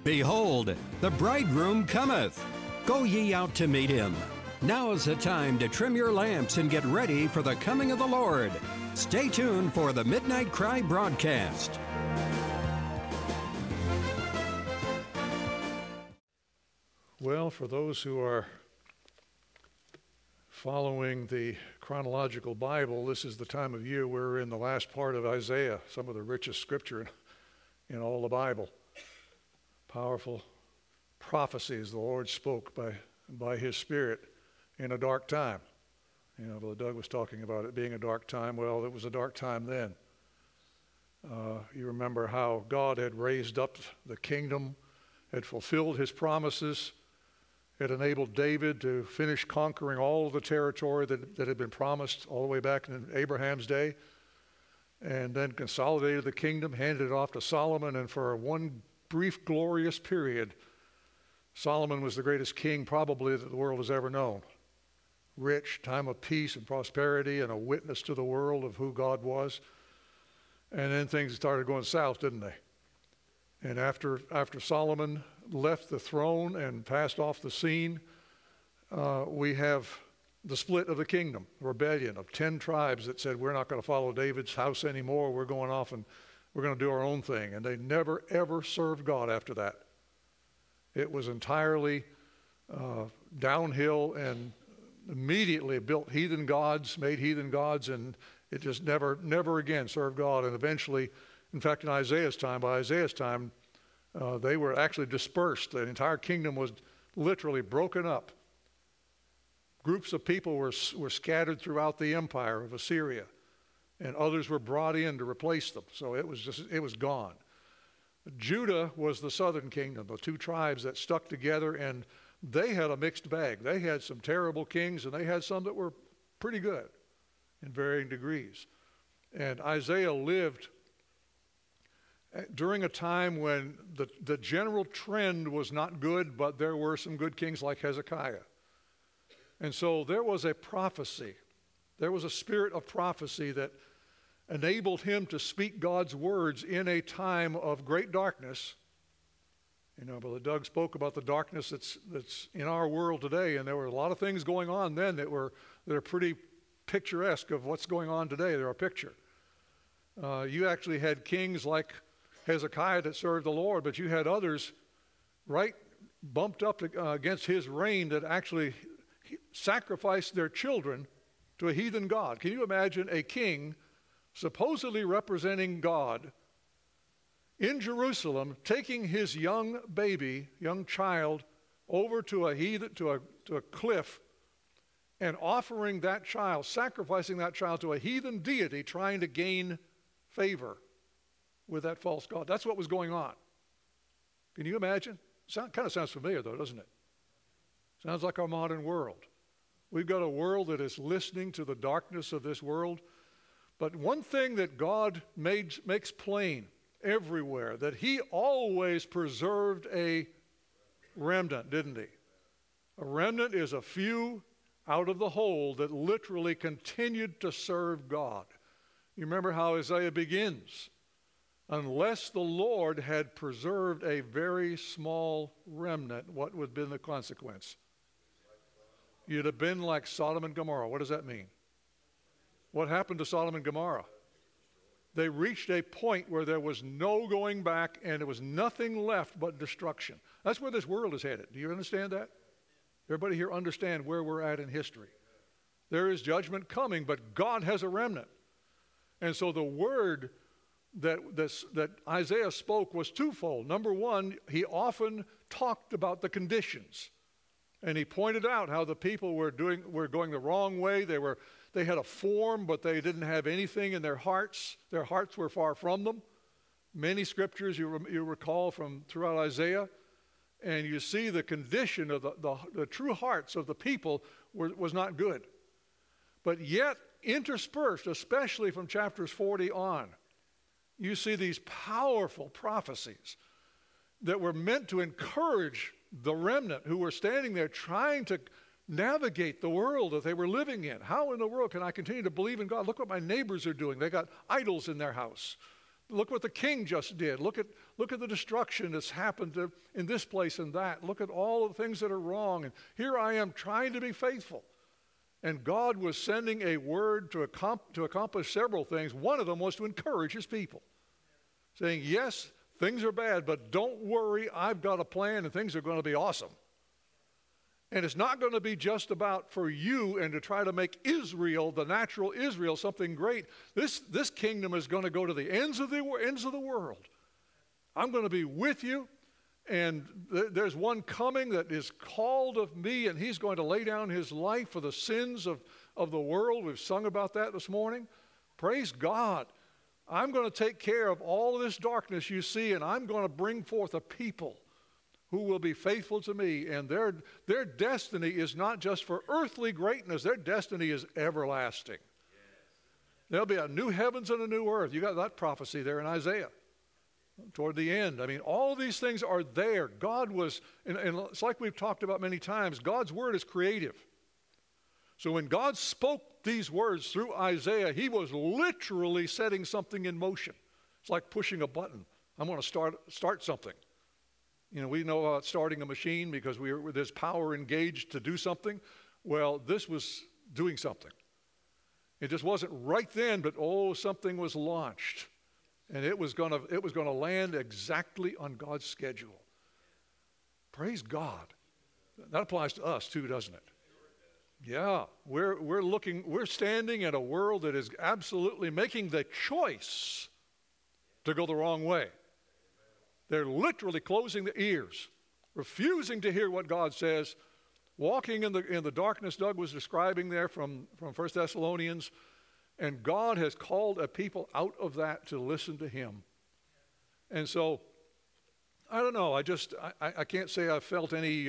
Behold, the bridegroom cometh. Go ye out to meet him. Now is the time to trim your lamps and get ready for the coming of the Lord. Stay tuned for the Midnight Cry broadcast. Well, for those who are following the chronological Bible, this is the time of year we're in the last part of Isaiah, some of the richest scripture in all the Bible. Powerful prophecies the Lord spoke by His Spirit in a dark time. You know, Brother Doug was talking about it being a dark time. Well, it was a dark time then. You remember how God had raised up the kingdom, had fulfilled His promises, had enabled David to finish conquering all of the territory that had been promised all the way back in Abraham's day, and then consolidated the kingdom, handed it off to Solomon, and for one brief, glorious period, Solomon was the greatest king probably that the world has ever known. Rich, time of peace and prosperity, and a witness to the world of who God was. And then things started going south, didn't they? And after Solomon left the throne and passed off the scene, we have the split of the kingdom, rebellion of 10 tribes that said, we're not going to follow David's house anymore. We're going off and we're going to do our own thing. And they never, ever served God after that. It was entirely downhill, and immediately built heathen gods, made heathen gods, and it just never again served God. And eventually, in fact, by Isaiah's time, they were actually dispersed. The entire kingdom was literally broken up. Groups of people were scattered throughout the empire of Assyria, and others were brought in to replace them. So it was gone. Judah was the southern kingdom, the 2 tribes that stuck together, and they had a mixed bag. They had some terrible kings, and they had some that were pretty good in varying degrees. And Isaiah lived during a time when the general trend was not good, but there were some good kings like Hezekiah. And so there was a prophecy. There was a spirit of prophecy that enabled him to speak God's words in a time of great darkness. You know, Brother Doug spoke about the darkness that's in our world today, and there were a lot of things going on then that are pretty picturesque of what's going on today. They're a picture. You actually had kings like Hezekiah that served the Lord, but you had others right bumped up against his reign that actually sacrificed their children to a heathen god. Can you imagine a king supposedly representing God in Jerusalem taking his young child over to a heathen, to a cliff, and offering that child, sacrificing that child to a heathen deity, trying to gain favor with that false god? That's what was going on. Can you imagine? Kind of sounds familiar though, doesn't it? Sounds like our modern world. We've got a world that is listening to the darkness of this world. But one thing that God makes plain everywhere, that He always preserved a remnant, didn't He? A remnant is a few out of the whole that literally continued to serve God. You remember how Isaiah begins. Unless the Lord had preserved a very small remnant, what would have been the consequence? You'd have been like Sodom and Gomorrah. What does that mean? What happened to Sodom and Gomorrah? They reached a point where there was no going back, and there was nothing left but destruction. That's where this world is headed. Do you understand that? Everybody here understand where we're at in history? There is judgment coming, but God has a remnant. And so the word that Isaiah spoke was twofold. Number one, he often talked about the conditions. And he pointed out how the people were going the wrong way. They had a form, but they didn't have anything in their hearts. Their hearts were far from them. Many scriptures you recall from throughout Isaiah, and you see the condition of the true hearts of the people was not good. But yet, interspersed, especially from chapters 40 on, you see these powerful prophecies that were meant to encourage the remnant who were standing there trying to navigate the world that they were living in. How in the world can I continue to believe in God? Look what my neighbors are doing. They got idols in their house. Look what the king just did. Look at the destruction that's happened in this place and that. Look at all the things that are wrong. And here I am trying to be faithful. And God was sending a word to accomplish several things. One of them was to encourage his people, saying, yes, things are bad, but don't worry, I've got a plan and things are going to be awesome. And it's not going to be just about for you and to try to make Israel, the natural Israel, something great. This kingdom is going to go to the ends of the world. I'm going to be with you, and there's one coming that is called of me, and he's going to lay down his life for the sins of the world. We've sung about that this morning. Praise God. I'm going to take care of all of this darkness you see, and I'm going to bring forth a people who will be faithful to me. And their destiny is not just for earthly greatness. Their destiny is everlasting. There'll be a new heavens and a new earth. You got that prophecy there in Isaiah toward the end. I mean, all these things are there. God was, and it's like we've talked about many times, God's word is creative. So when God spoke these words through Isaiah, he was literally setting something in motion. It's like pushing a button. I'm going to start something. You know, we know about starting a machine because there's power engaged to do something. Well, this was doing something. It just wasn't right then, but something was launched. And it was going to land exactly on God's schedule. Praise God. That applies to us too, doesn't it? Yeah, we're standing in a world that is absolutely making the choice to go the wrong way. They're literally closing the ears, refusing to hear what God says, walking in the darkness Doug was describing there from 1 Thessalonians, and God has called a people out of that to listen to him. And so, I don't know, I can't say I've felt any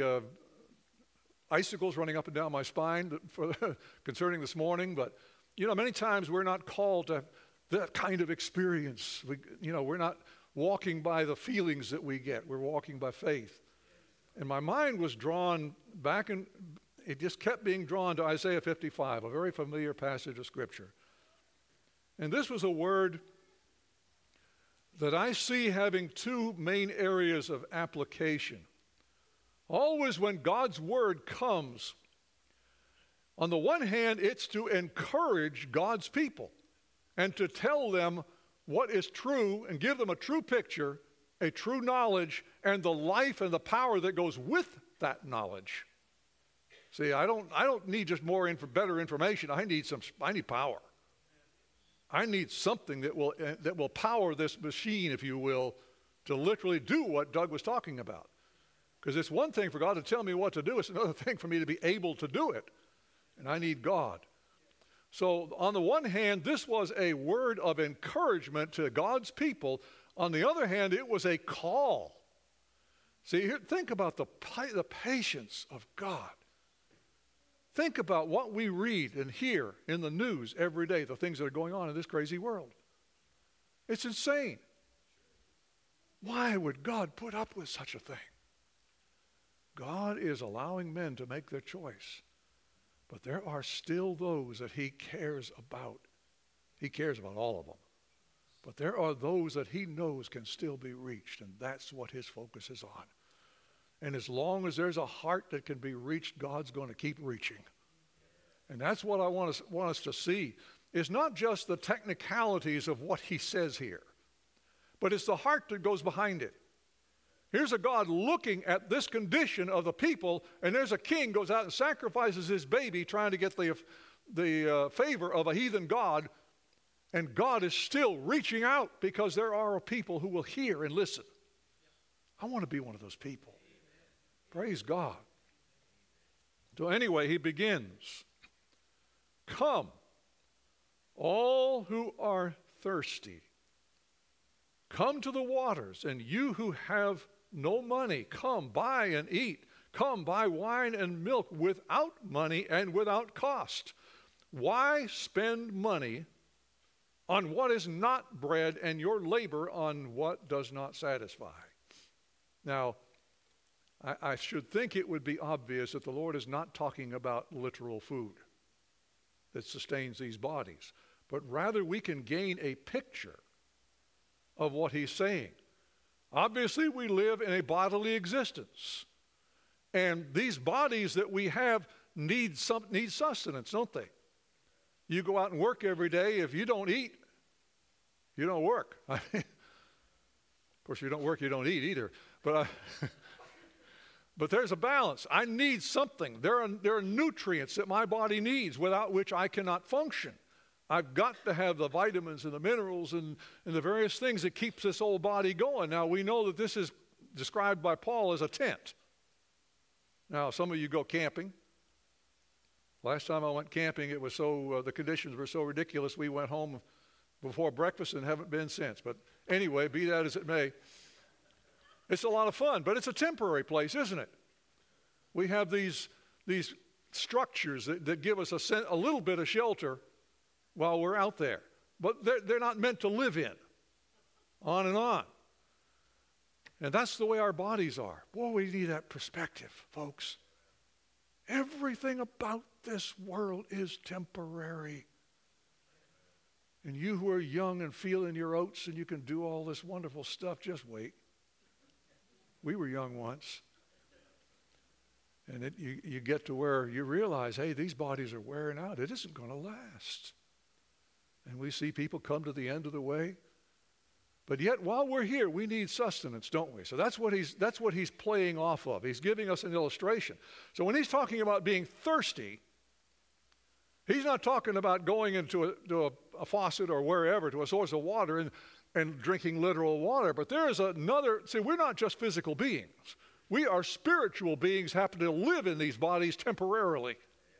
icicles running up and down my spine concerning this morning, but, you know, many times we're not called to that kind of experience. We're not walking by the feelings that we get. We're walking by faith. And my mind was drawn back, and it just kept being drawn to Isaiah 55, a very familiar passage of Scripture. And this was a word that I see having two main areas of application. Always when God's word comes, on the one hand, it's to encourage God's people and to tell them what is true and give them a true picture, a true knowledge, and the life and the power that goes with that knowledge. See, I don't need just better information. I need power. I need something that will power this machine, if you will, to literally do what Doug was talking about. Because it's one thing for God to tell me what to do. It's another thing for me to be able to do it. And I need God. So on the one hand, this was a word of encouragement to God's people. On the other hand, it was a call. See, here, think about the patience of God. Think about what we read and hear in the news every day, the things that are going on in this crazy world. It's insane. Why would God put up with such a thing? God is allowing men to make their choice. But there are still those that he cares about. He cares about all of them. But there are those that he knows can still be reached, and that's what his focus is on. And as long as there's a heart that can be reached, God's going to keep reaching. And that's what I want us to see. It's not just the technicalities of what he says here, but it's the heart that goes behind it. Here's a God looking at this condition of the people, and there's a king goes out and sacrifices his baby trying to get the favor of a heathen god, and God is still reaching out because there are people who will hear and listen. I want to be one of those people. Praise God. So anyway, he begins. Come, all who are thirsty. Come to the waters, and you who have no money, come buy and eat. Come buy wine and milk without money and without cost. Why spend money on what is not bread and your labor on what does not satisfy? Now, I should think it would be obvious that the Lord is not talking about literal food that sustains these bodies, but rather we can gain a picture of what he's saying. Obviously, we live in a bodily existence. And these bodies that we have need sustenance, don't they? You go out and work every day. If you don't eat, you don't work. I mean, of course, if you don't work, you don't eat either. But but there's a balance. I need something. There are nutrients that my body needs without which I cannot function. I've got to have the vitamins and the minerals and the various things that keeps this old body going. Now, we know that this is described by Paul as a tent. Now, some of you go camping. Last time I went camping, it was the conditions were so ridiculous, we went home before breakfast and haven't been since. But anyway, be that as it may, it's a lot of fun, but it's a temporary place, isn't it? We have these structures that give us a little bit of shelter while we're out there. But they're not meant to live in. On and on. And that's the way our bodies are. Boy, we need that perspective, folks. Everything about this world is temporary. And you who are young and feeling your oats and you can do all this wonderful stuff, just wait. We were young once. And you get to where you realize, hey, these bodies are wearing out. It isn't going to last. And we see people come to the end of the way. But yet, while we're here, we need sustenance, don't we? So that's what he's playing off of. He's giving us an illustration. So when he's talking about being thirsty, he's not talking about going into a faucet or wherever to a source of water and drinking literal water. But there is another, see, we're not just physical beings. We are spiritual beings happen to live in these bodies temporarily.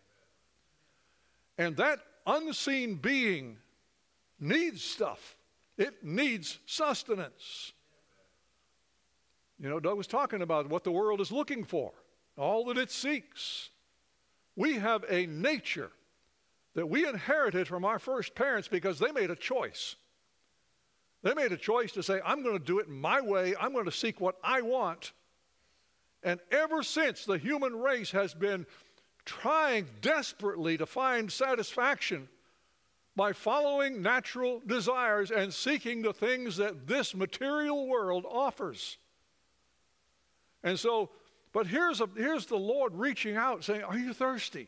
And that unseen being needs stuff. It needs sustenance. You know, Doug was talking about what the world is looking for, all that it seeks. We have a nature that we inherited from our first parents because they made a choice. They made a choice to say, I'm going to do it my way. I'm going to seek what I want. And ever since, the human race has been trying desperately to find satisfaction by following natural desires and seeking the things that this material world offers. And so, but here's the Lord reaching out saying, are you thirsty?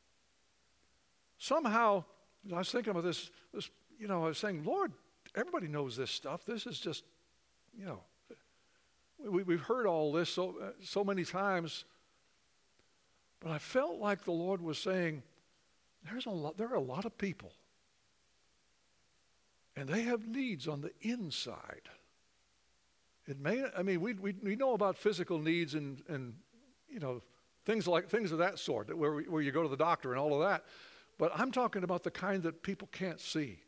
Somehow, I was thinking about this, I was saying, Lord, everybody knows this stuff. This is just, we've heard all this so many times. But I felt like the Lord was saying, there are a lot of people, and they have needs on the inside. We know about physical needs and things of that sort, where you go to the doctor and all of that. But I'm talking about the kind that people can't see.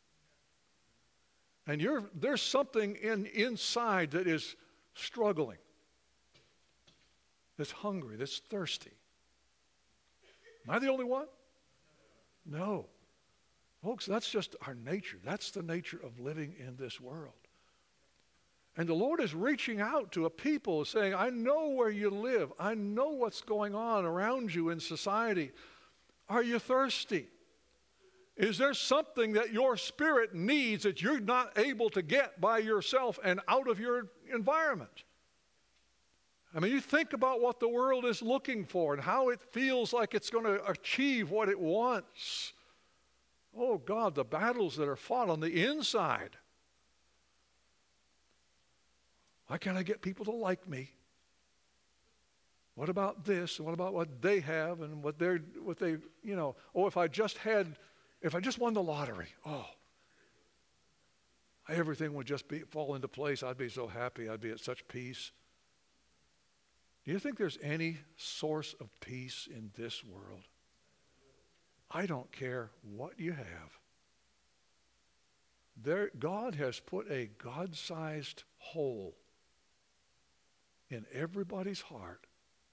And there's something inside that is struggling, that's hungry, that's thirsty. Am I the only one? No. Folks, that's just our nature. That's the nature of living in this world. And the Lord is reaching out to a people saying, I know where you live. I know what's going on around you in society. Are you thirsty? Is there something that your spirit needs that you're not able to get by yourself and out of your environment? I mean, you think about what the world is looking for and how it feels like it's going to achieve what it wants. Oh, God, the battles that are fought on the inside. Why can't I get people to like me? What about this? And what about what they have and what they, oh, if I just won the lottery, everything would just fall into place. I'd be so happy. I'd be at such peace. Do you think there's any source of peace in this world? I don't care what you have. God has put a God-sized hole in everybody's heart,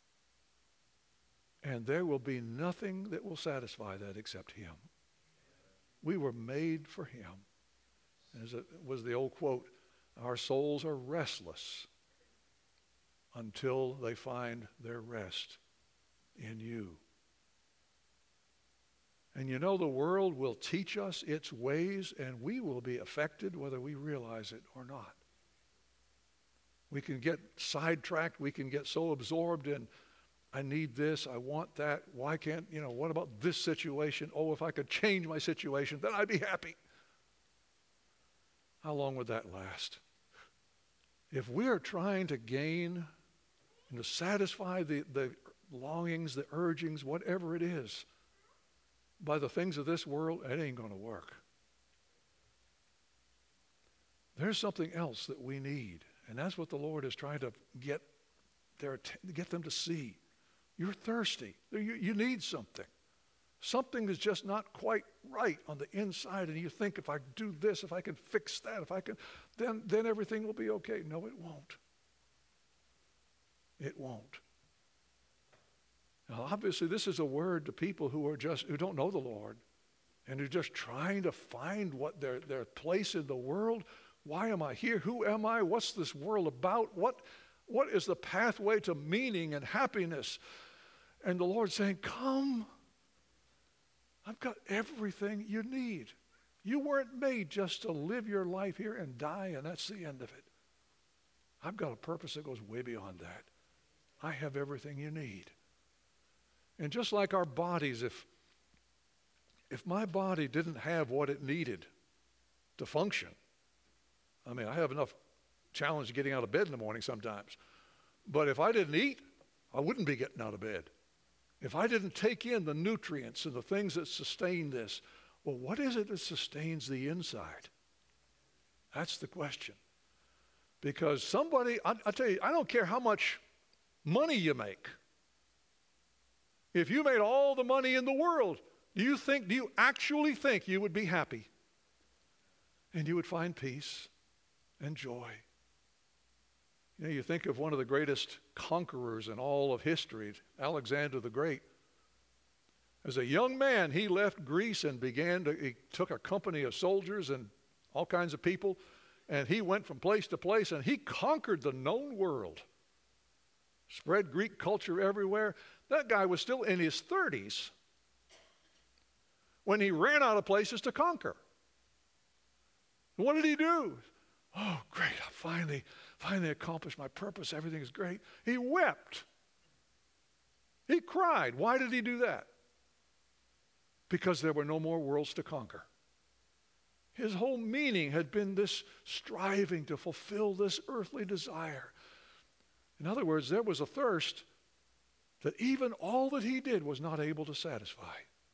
and there will be nothing that will satisfy that except Him. We were made for Him. As it was the old quote, our souls are restless until they find their rest in you. And you know, the world will teach us its ways, and we will be affected whether we realize it or not. We can get sidetracked. We can get so absorbed in, I need this, I want that. Why can't, what about this situation? Oh, if I could change my situation, then I'd be happy. How long would that last? If we are trying to gain and to satisfy the longings, the urgings, whatever it is, by the things of this world, it ain't going to work. There's something else that we need, and that's what the Lord is trying to get them to see. You're thirsty. You need something. Something is just not quite right on the inside, and you think, if I do this, if I can fix that, if I can, then everything will be okay. No, it won't. It won't. Now, obviously, this is a word to people who don't know the Lord, and who are just trying to find what their place in the world. Why am I here? Who am I? What's this world about? What is the pathway to meaning and happiness? And the Lord's saying, come. I've got everything you need. You weren't made just to live your life here and die, and that's the end of it. I've got a purpose that goes way beyond that. I have everything you need. And just like our bodies, if my body didn't have what it needed to function, I mean, I have enough challenge getting out of bed in the morning sometimes. But if I didn't eat, I wouldn't be getting out of bed. If I didn't take in the nutrients and the things that sustain this, well, what is it that sustains the inside? That's the question. Because somebody, I tell you, I don't care how much money you make. If you made all the money in the world, do you actually think you would be happy? And you would find peace and joy? You think of one of the greatest conquerors in all of history, Alexander the Great. As a young man, he left Greece and he took a company of soldiers and all kinds of people, and he went from place to place, and he conquered the known world. Spread Greek culture everywhere. That guy was still in his 30s when he ran out of places to conquer. And what did he do? Oh, great, I finally accomplished my purpose. Everything is great. He wept. He cried. Why did he do that? Because there were no more worlds to conquer. His whole meaning had been this striving to fulfill this earthly desire. In other words, there was a thirst that even all that he did was not able to satisfy.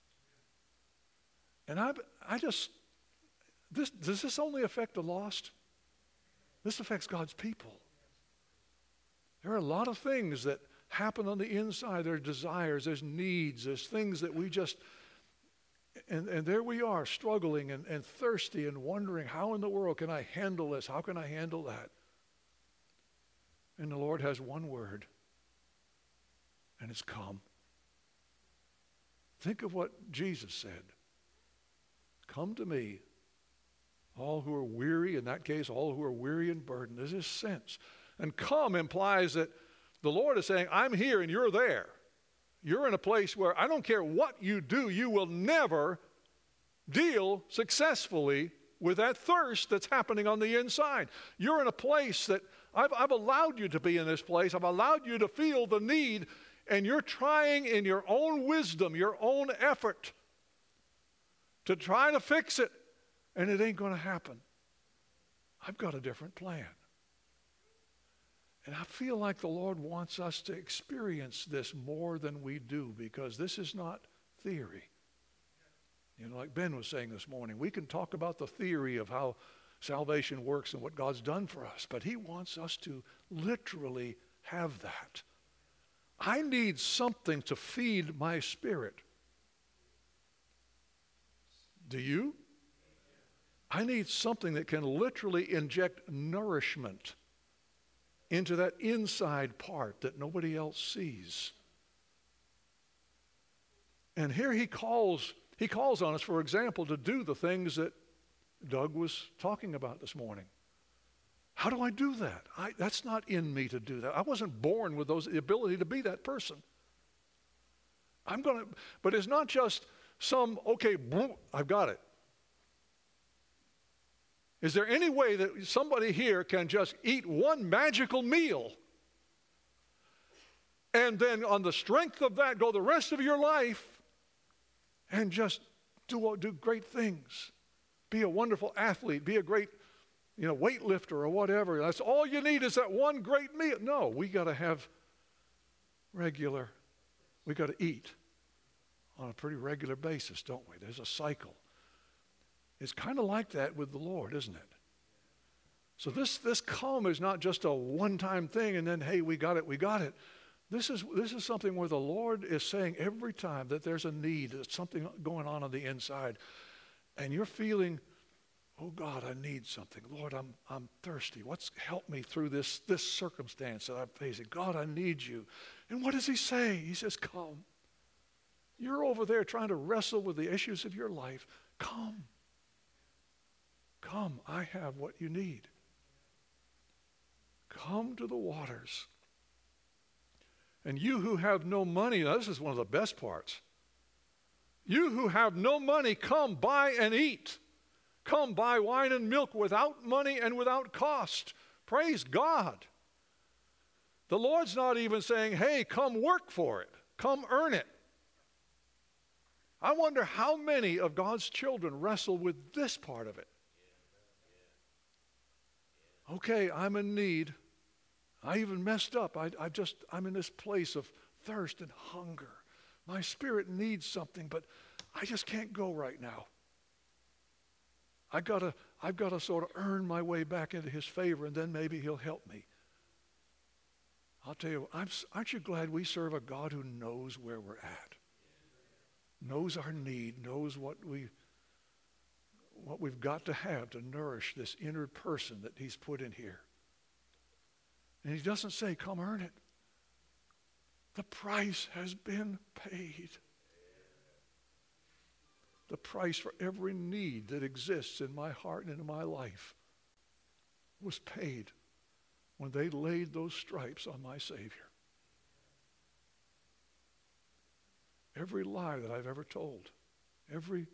And does this only affect the lost? This affects God's people. There are a lot of things that happen on the inside. There are desires, there's needs, there's things that we just, and there we are struggling and thirsty and wondering, how in the world can I handle this? How can I handle that? And the Lord has one word, and it's come. Think of what Jesus said. Come to me, all who are weary, in that case, all who are weary and burdened. There's this sense. And come implies that the Lord is saying, I'm here and you're there. You're in a place where I don't care what you do, you will never deal successfully with that thirst that's happening on the inside. You're in a place that I've allowed you to be in this place. I've allowed you to feel the need, and you're trying in your own wisdom, your own effort to try to fix it, and it ain't going to happen. I've got a different plan. And I feel like the Lord wants us to experience this more than we do, because this is not theory. Like Ben was saying this morning, we can talk about the theory of how salvation works and what God's done for us, but he wants us to literally have that. I need something to feed my spirit. Do you? I need something that can literally inject nourishment into that inside part that nobody else sees. And here he calls on us, for example, to do the things that Doug was talking about this morning. How do I do that? That's not in me to do that. I wasn't born with the ability to be that person. But it's not just okay, boom, I've got it. Is there any way that somebody here can just eat one magical meal and then on the strength of that go the rest of your life and just do great things? Be a wonderful athlete, be a great weightlifter or whatever. That's all you need is that one great meal. No, we got to have we got to eat on a pretty regular basis, don't we? There's a cycle. It's kind of like that with the Lord, isn't it? So this come is not just a one-time thing and then, hey, we got it. This is something where the Lord is saying every time that there's a need, there's something going on the inside, and you're feeling, oh God, I need something. Lord, I'm thirsty. Help me through this circumstance that I'm facing. God, I need you. And what does he say? He says, come. You're over there trying to wrestle with the issues of your life. Come. Come, I have what you need. Come to the waters. And you who have no money, now this is one of the best parts. You who have no money, come buy and eat. Come buy wine and milk without money and without cost. Praise God. The Lord's not even saying, hey, come work for it. Come earn it. I wonder how many of God's children wrestle with this part of it. Okay, I'm in need. I even messed up. I'm in this place of thirst and hunger. My spirit needs something, but I just can't go right now. I've got to sort of earn my way back into his favor, and then maybe he'll help me. I'll tell you, aren't you glad we serve a God who knows where we're at? Knows our need, knows what we've got to have to nourish this inner person that he's put in here. And he doesn't say, come earn it. The price has been paid. The price for every need that exists in my heart and in my life was paid when they laid those stripes on my Savior. Every lie that I've ever told, every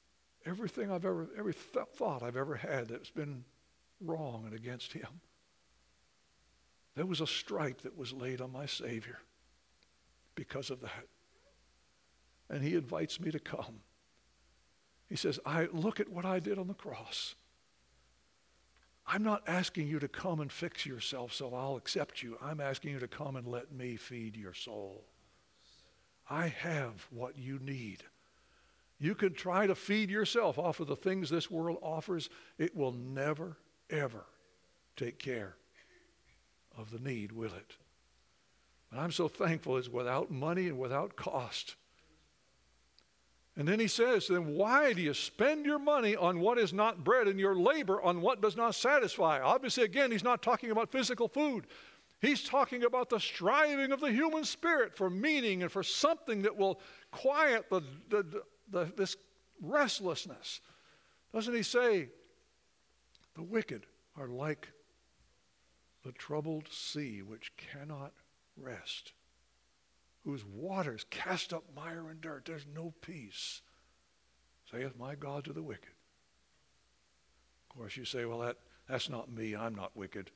thought I've ever had that's been wrong and against him, there was a stripe that was laid on my Savior because of that. And he invites me to come. He says, look at what I did on the cross. I'm not asking you to come and fix yourself so I'll accept you. I'm asking you to come and let me feed your soul. I have what you need. You can try to feed yourself off of the things this world offers. It will never, ever take care of the need, will it? And I'm so thankful it's without money and without cost. And then he says, then why do you spend your money on what is not bread and your labor on what does not satisfy? Obviously, again, he's not talking about physical food. He's talking about the striving of the human spirit for meaning and for something that will quiet this restlessness. Doesn't he say, the wicked are like the troubled sea which cannot rest, whose waters cast up mire and dirt. There's no peace, saith my God to the wicked. Of course, you say, well, that's not me. I'm not wicked.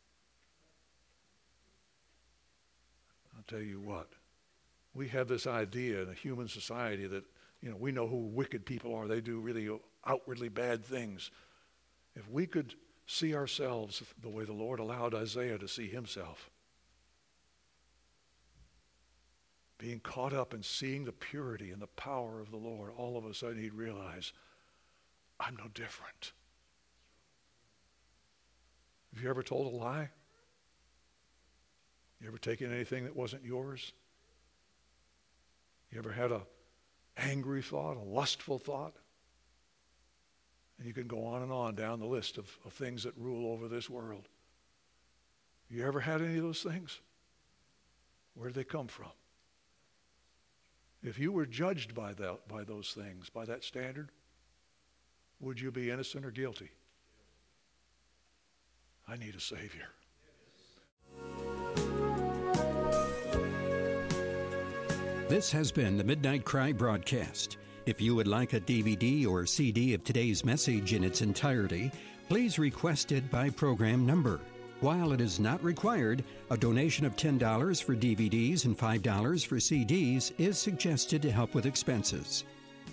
I'll tell you what. We have this idea in a human society that, we know who wicked people are. They do really outwardly bad things. If we could see ourselves the way the Lord allowed Isaiah to see himself, being caught up in seeing the purity and the power of the Lord, all of a sudden he'd realize, I'm no different. Have you ever told a lie? You ever taken anything that wasn't yours? You ever had an angry thought, a lustful thought? And you can go on and on down the list of things that rule over this world. You ever had any of those things? Where did they come from? If you were judged by those things, by that standard, would you be innocent or guilty? I need a Savior. This has been the Midnight Cry broadcast. If you would like a DVD or CD of today's message in its entirety, please request it by program number. While it is not required, a donation of $10 for DVDs and $5 for CDs is suggested to help with expenses.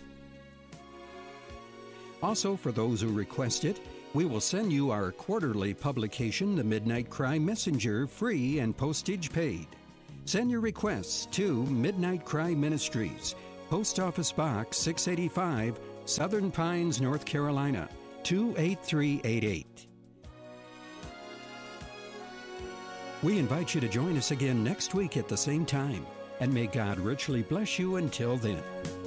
Also, for those who request it, we will send you our quarterly publication, The Midnight Cry Messenger, free and postage paid. Send your requests to Midnight Cry Ministries, Post Office Box 685, Southern Pines, North Carolina, 28388. We invite you to join us again next week at the same time, and may God richly bless you until then.